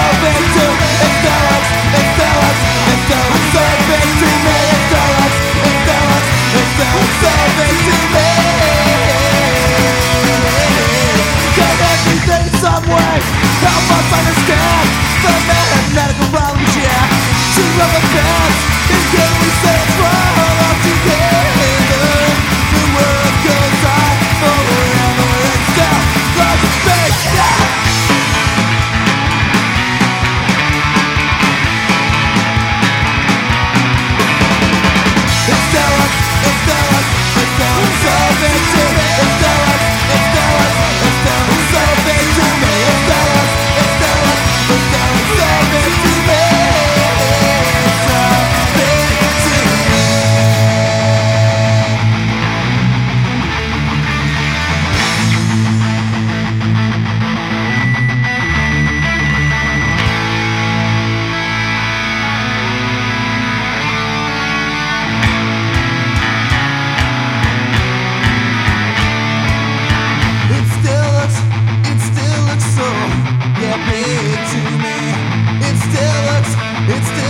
big to me. It still looks so big to me. It still looks so big to me. Can everything some way help us understand the mathematical problems, yeah. To rubber bands, and can we say it's wrong all together? The world goes on forever and still looks big, yeah. It still looks so big to me. It still looks so big to me. It still looks so big to me. So big to me. It still looks so, yeah, big to me. It still